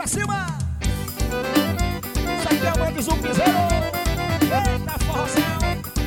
pra cima. Isso aqui é o Andes do Piseiro. Eita, forrozão.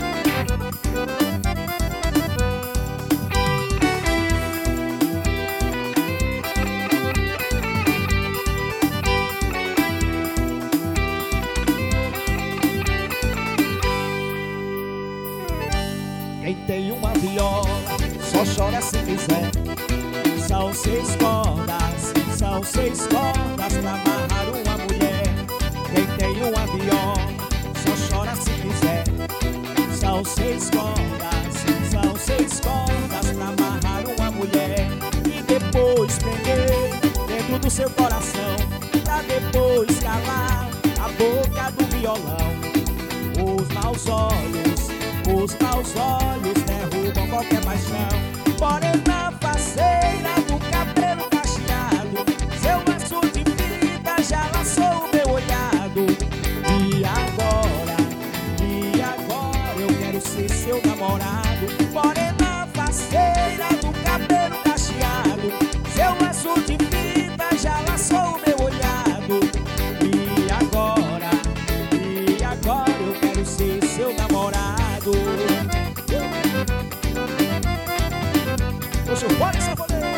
Quem tem uma viola só chora se quiser. São 6 cordas pra amarrar uma mulher. Quem tem uma viola só chora se quiser. São 6 cordas pra amarrar uma mulher. E depois prender dentro do seu coração, pra depois calar a boca do violão. Os maus olhos derrubam qualquer paixão. Morena faceira do cabelo cacheado, seu laço de vida já laçou o meu olhado. E agora eu quero ser seu namorado. Morena faceira do cabelo cacheado, seu laço de vida já laçou o meu olhado. E agora eu quero ser seu namorado. Hoje pode ser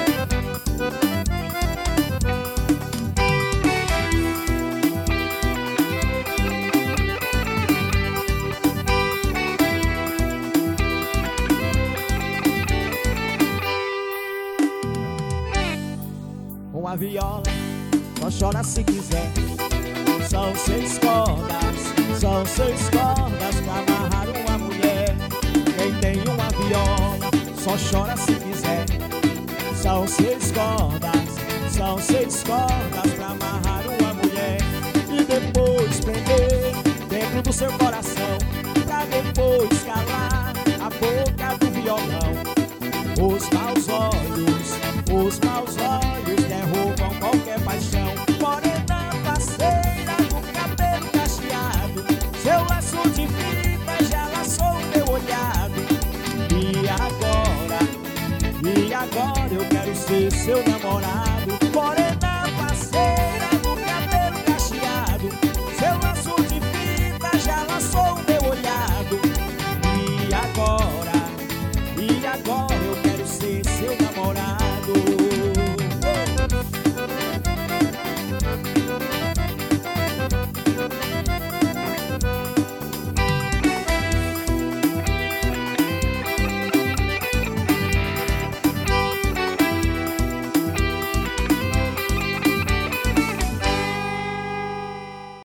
uma viola só chora se quiser. São 6 cordas pra amarrar uma mulher. Quem tem uma viola só chora se quiser. São 6 cordas pra amarrar uma mulher. E depois prender dentro do seu coração, pra depois calar a boca do violão. Os maus olhos derrubam